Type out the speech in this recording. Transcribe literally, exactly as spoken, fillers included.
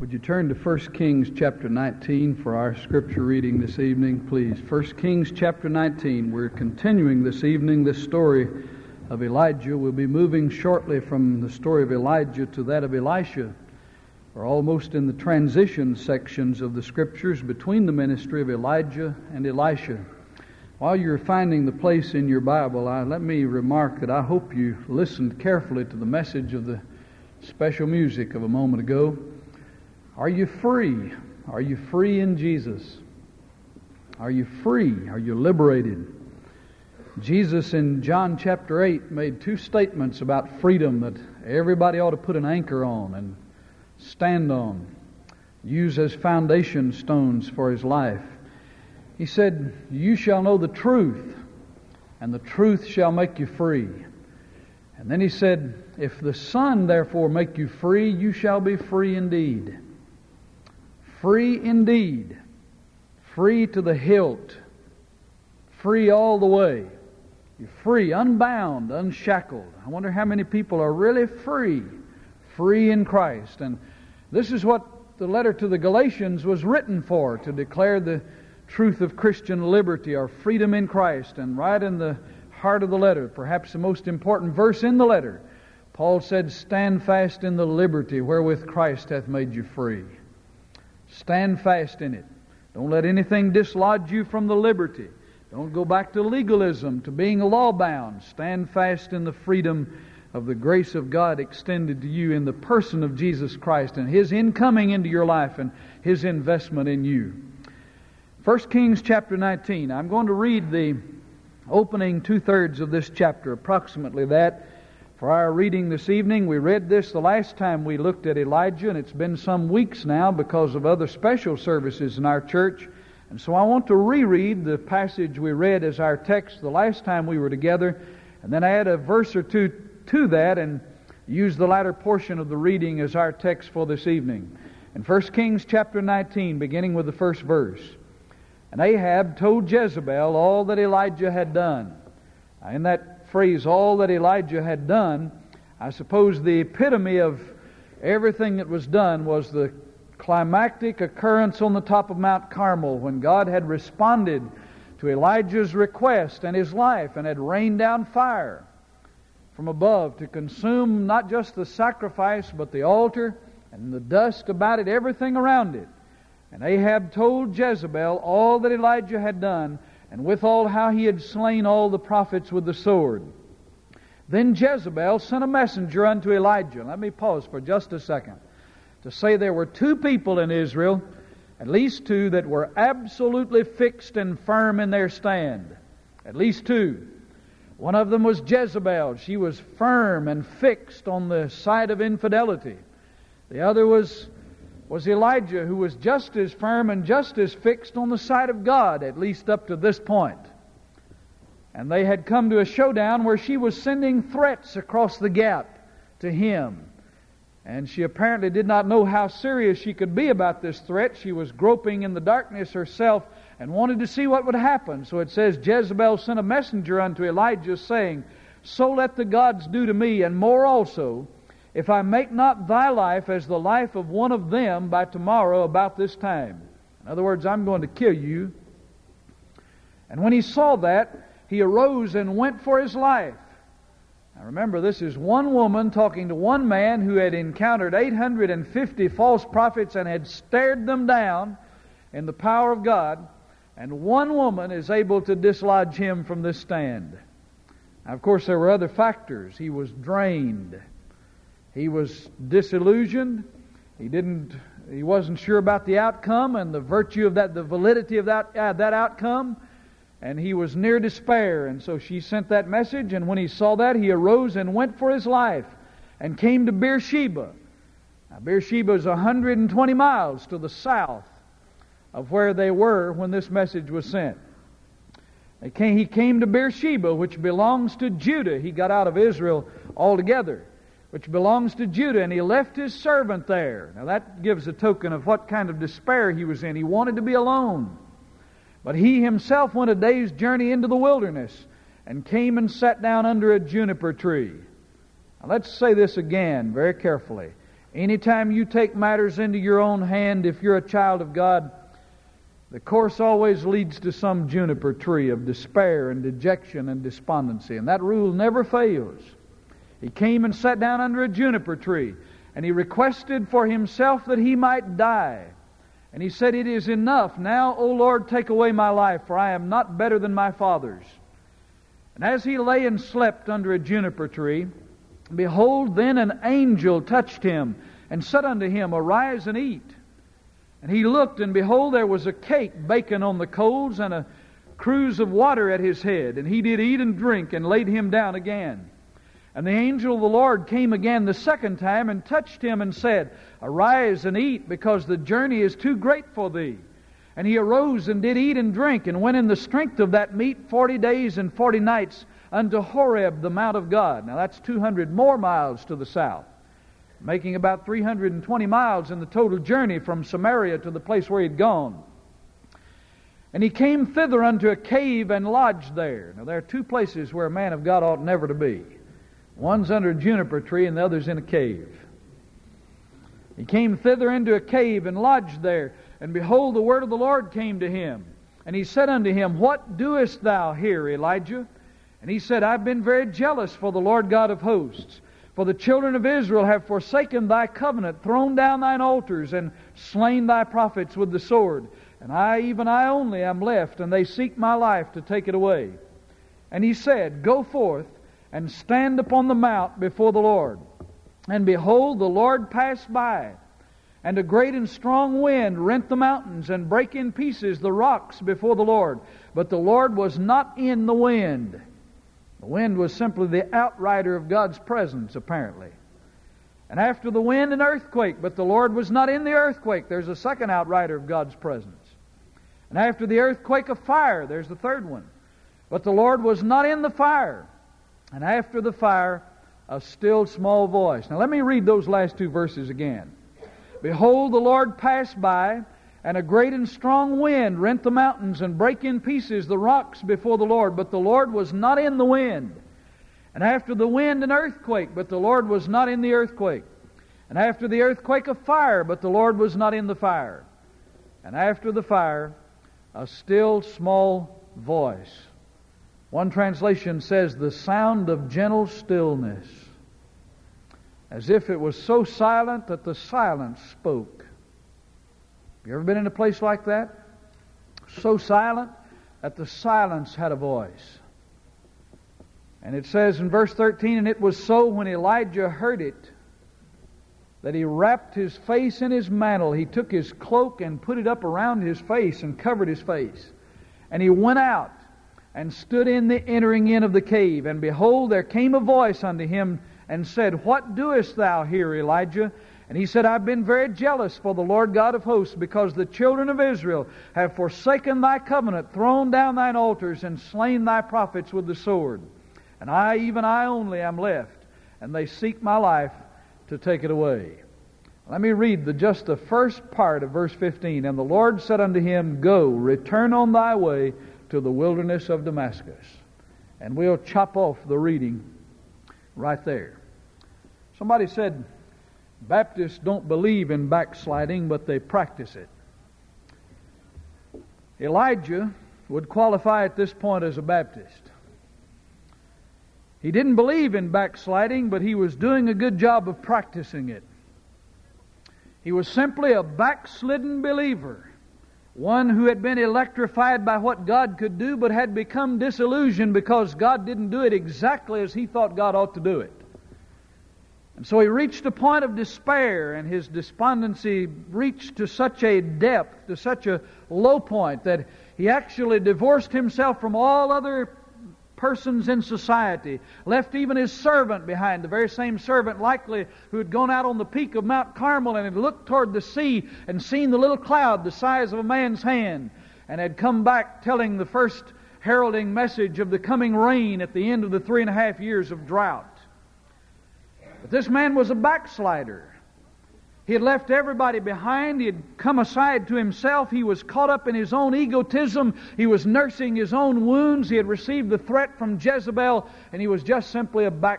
Would you turn to First Kings chapter nineteen for our scripture reading this evening, please? First Kings chapter nineteen. We're continuing this evening this story of Elijah. We'll be moving shortly from the story of Elijah to that of Elisha. We're almost in the transition sections of the scriptures between the ministry of Elijah and Elisha. While you're finding the place in your Bible, I, let me remark that I hope you listened carefully to the message of the special music of a moment ago. Are you free? Are you free in Jesus? Are you free? Are you liberated? Jesus in John chapter eight made two statements about freedom that everybody ought to put an anchor on and stand on, use as foundation stones for his life. He said, "You shall know the truth, and the truth shall make you free." And then he said, "If the Son therefore make you free, you shall be free indeed." Free indeed. Free to the hilt. Free all the way. You're free, unbound, unshackled. I wonder how many people are really free. Free in Christ. And this is what the letter to the Galatians was written for, to declare the truth of Christian liberty or freedom in Christ. And right in the heart of the letter, perhaps the most important verse in the letter, Paul said, "Stand fast in the liberty wherewith Christ hath made you free." Stand fast in it. Don't let anything dislodge you from the liberty. Don't go back to legalism, to being law-bound. Stand fast in the freedom of the grace of God extended to you in the person of Jesus Christ and His incoming into your life and His investment in you. First Kings chapter nineteen. I'm going to read the opening two-thirds of this chapter, approximately that, for our reading this evening. We read this the last time we looked at Elijah, and it's been some weeks now because of other special services in our church. And so I want to reread the passage we read as our text the last time we were together, and then add a verse or two to that and use the latter portion of the reading as our text for this evening. In First Kings chapter nineteen, beginning with the first verse. "And Ahab told Jezebel all that Elijah had done." Now, in that phrase, "all that Elijah had done," I suppose the epitome of everything that was done was the climactic occurrence on the top of Mount Carmel when God had responded to Elijah's request and his life and had rained down fire from above to consume not just the sacrifice but the altar and the dust about it, everything around it. And Ahab told Jezebel all that Elijah had done, and withal how he had slain all the prophets with the sword. Then Jezebel sent a messenger unto Elijah. Let me pause for just a second to say there were two people in Israel, at least two, that were absolutely fixed and firm in their stand. At least two. One of them was Jezebel. She was firm and fixed on the side of infidelity. The other was was Elijah, who was just as firm and just as fixed on the side of God, at least up to this point. And they had come to a showdown where she was sending threats across the gap to him. And she apparently did not know how serious she could be about this threat. She was groping in the darkness herself and wanted to see what would happen. So it says, Jezebel sent a messenger unto Elijah, saying, "So let the gods do to me, and more also, if I make not thy life as the life of one of them by tomorrow about this time." In other words, I'm going to kill you. And when he saw that, he arose and went for his life. Now remember, this is one woman talking to one man who had encountered eight hundred fifty false prophets and had stared them down in the power of God. And one woman is able to dislodge him from this stand. Now, of course, there were other factors. He was drained. He was disillusioned. He didn't. He wasn't sure about the outcome and the virtue of that, the validity of that uh, that outcome, and he was near despair. And so she sent that message. And when he saw that, he arose and went for his life, and came to Beersheba. Now, Beersheba is one hundred twenty miles to the south of where they were when this message was sent. They came, he came to Beersheba, which belongs to Judah. He got out of Israel altogether, which belongs to Judah, and he left his servant there. Now that gives a token of what kind of despair he was in. He wanted to be alone. But he himself went a day's journey into the wilderness and came and sat down under a juniper tree. Now let's say this again very carefully. Anytime you take matters into your own hand, if you're a child of God, the course always leads to some juniper tree of despair and dejection and despondency. And that rule never fails. He came and sat down under a juniper tree, and he requested for himself that he might die. And he said, "It is enough. Now, O Lord, take away my life, for I am not better than my fathers." And as he lay and slept under a juniper tree, behold, then an angel touched him and said unto him, "Arise and eat." And he looked, and behold, there was a cake baking on the coals, and a cruse of water at his head. And he did eat and drink, and laid him down again. And the angel of the Lord came again the second time, and touched him, and said, "Arise and eat, because the journey is too great for thee." And he arose and did eat and drink, and went in the strength of that meat forty days and forty nights unto Horeb, the mount of God. Now that's two hundred more miles to the south, making about three hundred twenty miles in the total journey from Samaria to the place where he'd gone. And he came thither unto a cave and lodged there. Now there are two places where a man of God ought never to be. One's under a juniper tree and the other's in a cave. He came thither into a cave and lodged there. And behold, the word of the Lord came to him. And he said unto him, "What doest thou here, Elijah?" And he said, "I've been very jealous for the Lord God of hosts. For the children of Israel have forsaken thy covenant, thrown down thine altars, and slain thy prophets with the sword. And I, even I only, am left, and they seek my life to take it away." And he said, "Go forth, and stand upon the mount before the Lord." And behold, the Lord passed by, and a great and strong wind rent the mountains, and brake in pieces the rocks before the Lord. But the Lord was not in the wind. The wind was simply the outrider of God's presence, apparently. And after the wind, an earthquake, but the Lord was not in the earthquake. There's a second outrider of God's presence. And after the earthquake, a fire. There's the third one. But the Lord was not in the fire. And after the fire, a still small voice. Now let me read those last two verses again. Behold, the Lord passed by, and a great and strong wind rent the mountains, and brake in pieces the rocks before the Lord. But the Lord was not in the wind. And after the wind, an earthquake, but the Lord was not in the earthquake. And after the earthquake, a fire, but the Lord was not in the fire. And after the fire, a still small voice. One translation says, the sound of gentle stillness, as if it was so silent that the silence spoke. Have you ever been in a place like that? So silent that the silence had a voice. And it says in verse thirteen, "And it was so when Elijah heard it, that he wrapped his face in his mantle. He took his cloak and put it up around his face and covered his face. And he went out and stood in the entering in of the cave. And behold, there came a voice unto him and said, What doest thou here, Elijah? And he said, I've been very jealous for the Lord God of hosts, because the children of Israel have forsaken thy covenant, thrown down thine altars, and slain thy prophets with the sword. And I, even I only, am left, and they seek my life to take it away." Let me read the, just the first part of verse fifteen. "And the Lord said unto him, Go, return on thy way to the wilderness of Damascus." And we'll chop off the reading right there. Somebody said, Baptists don't believe in backsliding, but they practice it. Elijah would qualify at this point as a Baptist. He didn't believe in backsliding, but he was doing a good job of practicing it. He was simply a backslidden believer, one who had been electrified by what God could do, but had become disillusioned because God didn't do it exactly as he thought God ought to do it. And so he reached a point of despair, and his despondency reached to such a depth, to such a low point, that he actually divorced himself from all other persons in society, left even his servant behind, the very same servant likely who had gone out on the peak of Mount Carmel and had looked toward the sea and seen the little cloud the size of a man's hand, and had come back telling the first heralding message of the coming rain at the end of the three and a half years of drought. But this man was a backslider. He had left everybody behind. He had come aside to himself. He was caught up in his own egotism. He was nursing his own wounds. He had received the threat from Jezebel, and he was just simply a back